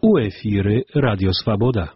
У эфіры Радіо Свабода.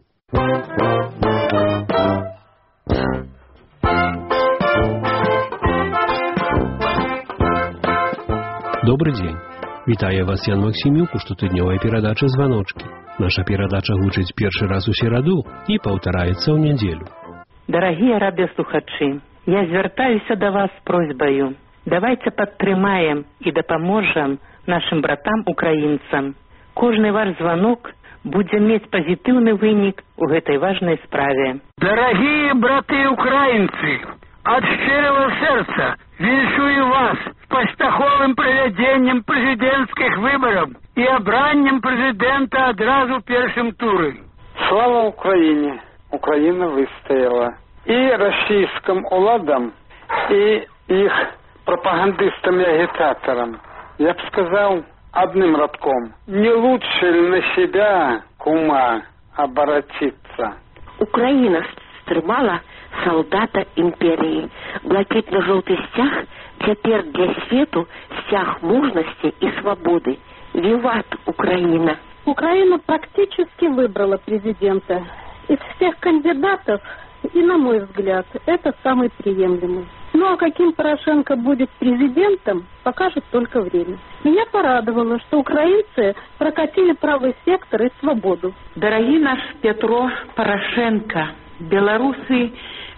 Добрый день. Вітаю вас, Ян Максимюк, у штотыднёвай перадачы «Званочкі». Наша перадача гучыць першы раз у сераду і паўтараецца ў нядзелю. Дарагія радыёслухачы, я звяртаюся да вас з просьбаю. Давайте падтрымаем і дапаможам нашим братам-украінцам. Кожны ваш звонок будзе мець пазітыўны вынік у гэтай важнай справе. Дорогие браты-украинцы, от щирого сердца віншую вас с паспяховым проведением президентских выборов и обраннем президента одразу в первом туре. Слава Украине! Украина выстояла. И российским уладам, и их пропагандистам и агитаторам. Я бы сказал одним радком: не лучше ли на себя, кума, обратиться? Украина стрымала солдата империи. Блакитно-желтый стяг теперь для свету стяг мужности и свободы. Виват, Украина! Украина практически выбрала президента. Из всех кандидатов, и на мой взгляд, это самый приемлемый. Ну а каким Порошенко будет президентом, покажет только время. Меня порадовало, что украинцы прокатили правый сектор и свободу. Дорогий наш Петро Порошенко, белорусы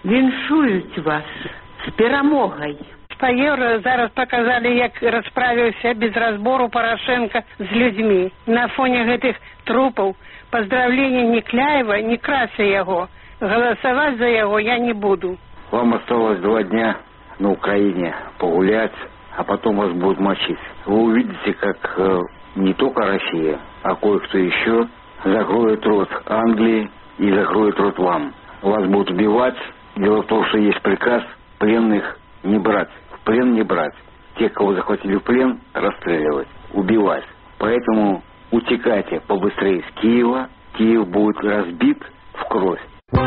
віншують вас з перемогой. По Евро зараз показали, як расправился без разбору Порошенко с людьми. На фоне гэтых трупов поздравления ни Кляева, ни Крася его. Голосовать за его я не буду. Вам осталось 2 дня на Украине погулять, а потом вас будут мочить. Вы увидите, как не только Россия, а кое-кто еще закроет рот Англии и закроет рот вам. Вас будут убивать. Дело в том, что есть приказ пленных не брать. В плен не брать. Тех, кого захватили в плен, расстреливать, убивать. Поэтому утекайте побыстрее с Киева. Киев будет разбит в кровь.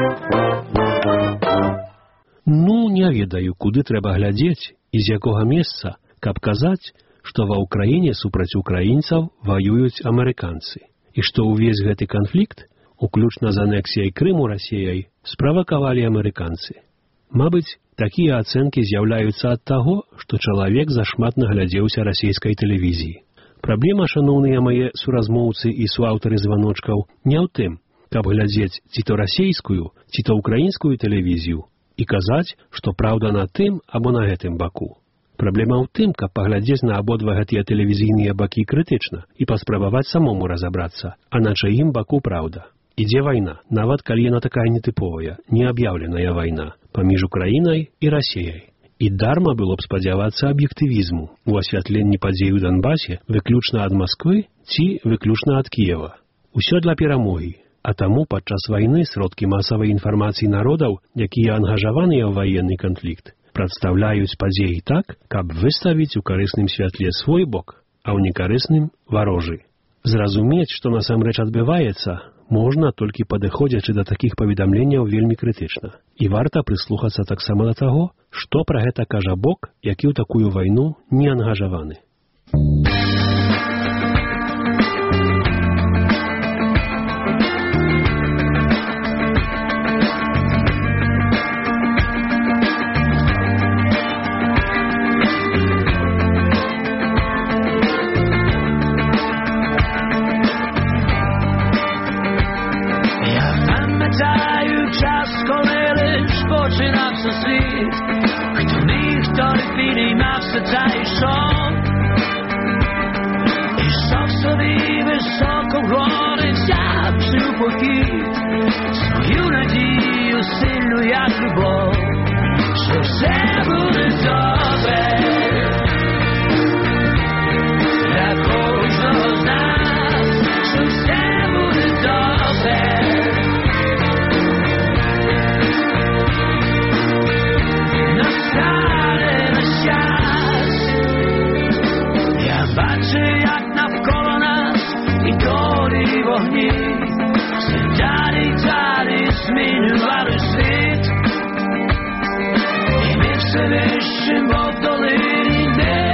Ну, не ведаю, куды трэба глядзець і з якога месца, каб казаць, што ва ўкраіне супраць украінцаў ваююць амерыканцы, і што ўвесь гэты канфлікт, уключна з анексіяй Крыму Расіяй, справакавалі амерыканцы. Мабыць, такія ацэнкі з'яўляюцца ад таго, што чалавек зашмат наглядзеўся расійскай тэлевізіі. Праблема, шаноўныя мае суразмоўцы і суаўтары званочкаў, не ў тым, каб глядзець ці то расійскую, ці то украінскую тэлевізію і казаць, што праўда на тым або на гэтым баку. Праблема ў тым, каб паглядзець на абодва гэтыя тэлевізійныя бакі крытычна і паспрабаваць самому разабрацца, а на чаім баку праўда. Ідзе вайна, нават калі яна такая нетыповая, неаб'яўленая вайна паміж Украінай і Расіяй. І дарма было б спадзявацца аб'ектывізму у асвятленні падзей у Донбасе выключна ад Масквы ці выключна ад Кіева. Усё для перамогі. А таму падчас вайны сродкі масавай інфармацыі народаў, якія ангажаваныя ў ваенны канфлікт, прадстаўляюць падзеі так, каб выставіць у карысным святле свой бок, а ў некарысным варожы. Зразумець, што насамрэч адбываецца, можна толькі падыходзячы да такіх паведамленняў вельмі крытычна. І варта прыслухацца таксама да таго, што пра гэта кажа бок, які ў такую вайну не ангажаваны.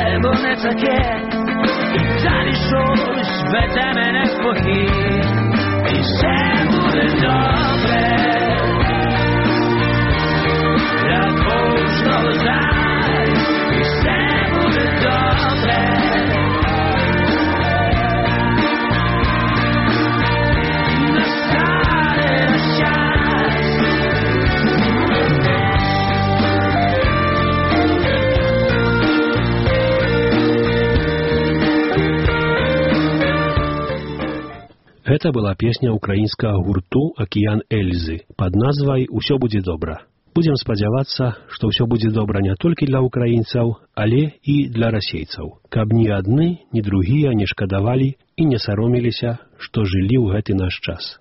таке, і далі щось веде мене в похід. Гэта была песня украінскага гурту «Акіян Эльзы» пад назвай «Усё будзе добра». Будзем спадзявацца, што ўсё будзе добра не толькі для украінцаў, але і для расейцаў, каб ні адны, ні другія не шкадавалі і не сароміліся, што жылі ў гэты наш час.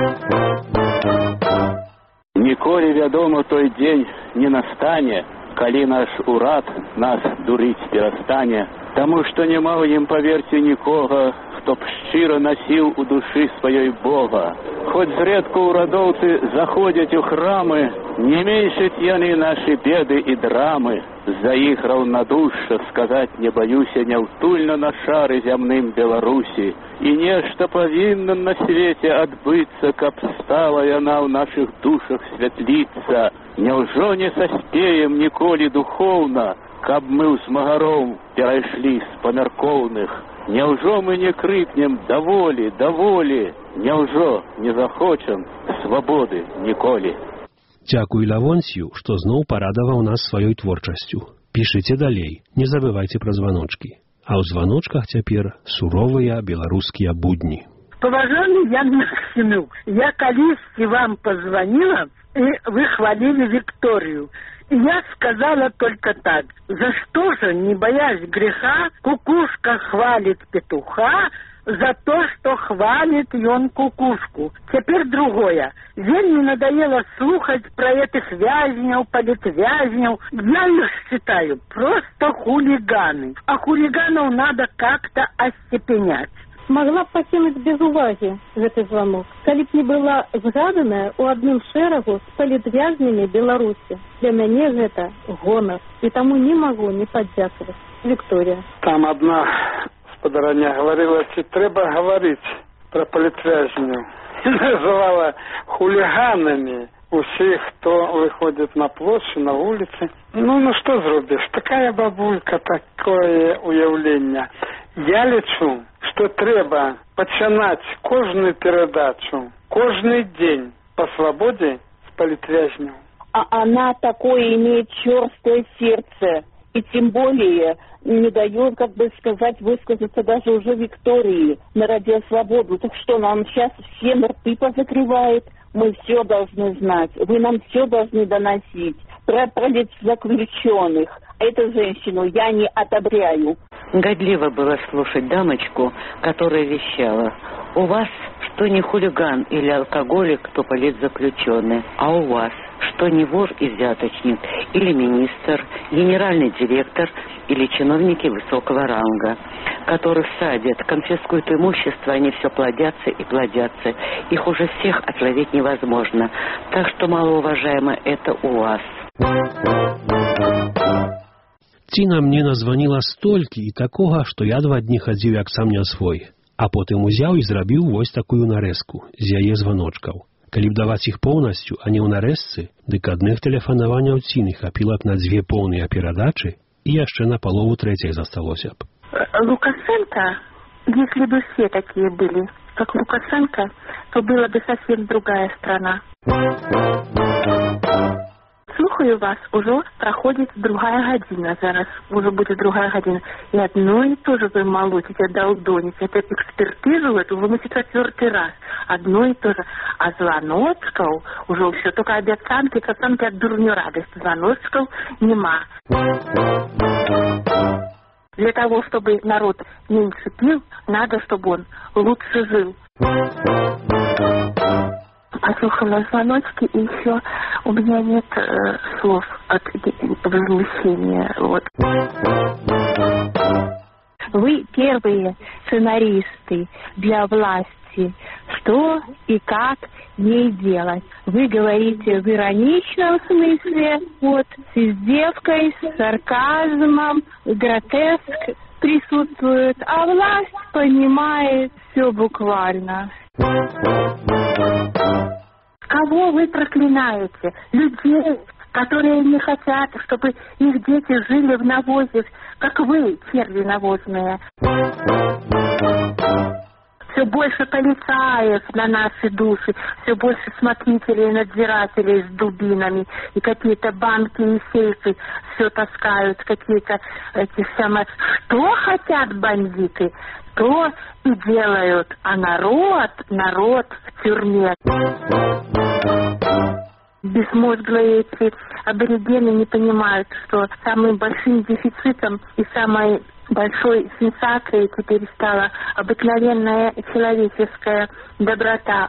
Ніколі, вядома, той дзень не настане, калі наш урад нас дурыць перастане, таму што няма ў ім, паверце, нікога, хто б шчыра насіў у душы сваёй Бога. Хоць зрэдку ўрадоўцы заходзяць у храмы, не меншаць яны нашы беды і драмы. За іх раўнадушша сказаць не баюся няўтульна на шары зямным Беларусі. І нешта павінна на свеце адбыцца, каб стала яна ў нашых душах святліцца. Няўжо не саспеем ніколі духоўна, каб мы ў змагаром перайшлі з памяркоўных? Няўжо мы не крыкнем «даволі, даволі», няўжо не захочам свабоды ніколі? Дзякуй Лавонцію, што зноў парадаваў нас сваёй творчасцю. Пішыце далей, не забывайце пра званочкі. А ў званочках цяпер суровыя беларускія будні. Поважанный Ян Максимюк, я колись вам позвонила, и вы хвалили Викторию. И я сказала только так: за что же, не боясь греха, кукушка хвалит петуха за то, что хвалит он кукушку? Теперь другое. Вельми надоело слухать про этих вязняв, политвязняв. Я их считаю просто хулиганы. А хулиганов надо как-то остепенять. Могла б пакінуць без увагі гэты званок, калі б не была згаданая ў адным шэрагу з палітвязнямі Беларусі. Для мяне гэта гонар, і таму не магу не падзякаваць. Виктория. Там одна спадарня говорила, ці трэба говорить про палітвязню. Называла хулиганами усіх, хто выходит на площадь, на улицы. Ну что зробиш? Такая бабулька, такое уявление. Я лічу, што трэба пачынаць кожную перадачу, кожный день по свободе с палітвязняў. А она такое имеет чёрствое сердце, и тем более не дает, как бы сказать, высказаться даже уже Виктории на Радио Свободу. Так что, нам сейчас все рты позакрывает? Мы все должны знать, вы нам все должны доносить про политзаключенных. Эту женщину я не одобряю. Годливо было слушать дамочку, которая вещала: у вас что не хулиган или алкоголик, то политзаключенный, а у вас что не вор и взяточник, или министр, генеральный директор, или чиновники высокого ранга, которых садят, конфискуют имущество, они все плодятся и плодятся. Их уже всех отловить невозможно. Так что, малоуважаемо, это у вас. Ціна мне названіла столькі і такога, што я 2 дні хадзіў як сам не свой, а потым узяў і зрабіў вось такую нарэзку з яе званочкаў. Калі б даваць іх поўнасцю, а не ў нарэзцы, дык адных тэлефанаванняў Ціны хапіла б на 2 поўныя перадачы і яшчэ на палову 3 засталося б. Лукашенко, если бы все такие были, как Лукашенко, то была бы совсем другая страна. Слухаю вас, уже проходит 2 година, зараз уже будет 2 година, и одно и то же вы молотите, долдоните, это экспертизу эту вы мусите 4 раз, одно и то же, а звоночков уже все, только обяцанки, пацанки от дурню радость, звоночков нема. Для того, чтобы народ меньше пил, надо, чтобы он лучше жил. Послушала звоночки, и еще у меня нет слов от возмущения. Вот. Вы первые сценаристы для власти. Что и как ей делать? Вы говорите в ироничном смысле, вот, с издевкой, с сарказмом, гротеск присутствует, а власть понимает все буквально. Кого вы проклинаете? Людей, которые не хотят, чтобы их дети жили в навозе, как вы, черви навозные. Все больше полицаев на наши души, все больше смотрителей и надзирателей с дубинами, и какие-то банки и сейфы все таскают, какие-то эти самые... Что хотят бандиты, то и делают, а народ в тюрьме. Безмозглые эти аборигены не понимают, что самым большим дефицитом и самой большой сенсацией теперь стала обыкновенная человеческая доброта.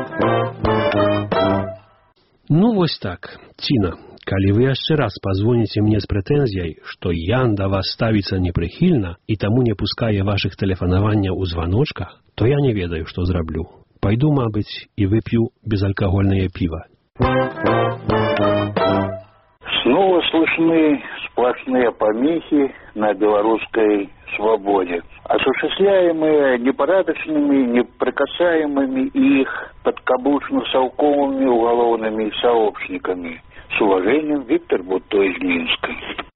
Ну, вось так. Ціна, калі вы яшчэ раз пазвоніце мне з прэтэнзіяй, што Ян да вас ставіцца непрыхільна і таму не пускае вашых тэлефанаванняў у званочках, то я не ведаю, што зраблю. Пайду, мабыць, і вып'ю безалкагольнае піва. Снова слышны сплошные помехи на белорусской свободе, осуществляемые непорядочными, неприкасаемыми их подкаблучно-совковыми уголовными сообщниками. С уважением, Виктор Бутто из Минска.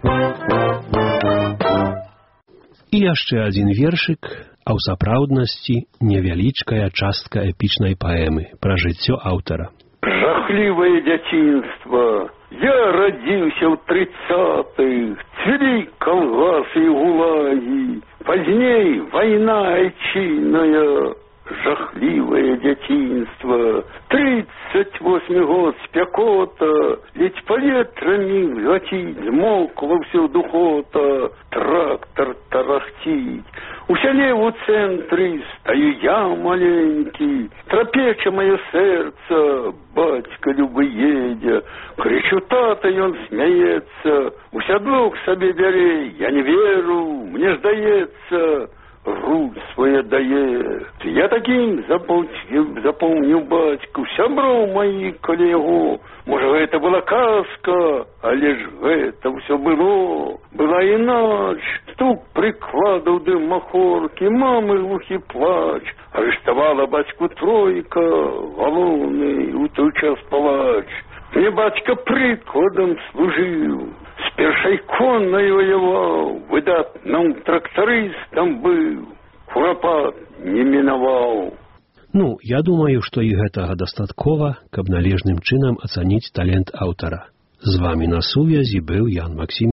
І яшчэ адзін вершык, а ў сапраўднасці невялічкая частка эпічнай паэмы пра жыццё аўтара. Жахливое детинство. Я родился в 30-х, цвели колбасы и гулаги. Поздней война отчинная. Жахливое детинство. 38 год спекота, ведь поветрами гатить, змокла все духота, трактор тарахтить. У селе у центре стою я маленький, трапеча мое сердце, батька любый едя. Кричу, тата, и он смеется, у седло к себе бери, я не верю, мне ждается. Рук своє дає. Я таким запомнил батьку, сябров мои коллегу. Может, это была казка, а лишь это все было. Была и ночь, стук прикладов дым махорки, мамы глухий плач. Арештовала батьку тройка, волоны, у той час палач. Мне батька прикладом служил, с першей конной воевал, выдатным трактористом был, куропат не миновал. Ну, я думаю, што і гэтага дастаткова, каб належным чынам ацаніць талент аўтара. З вамі на сувязі быў Ян Максим.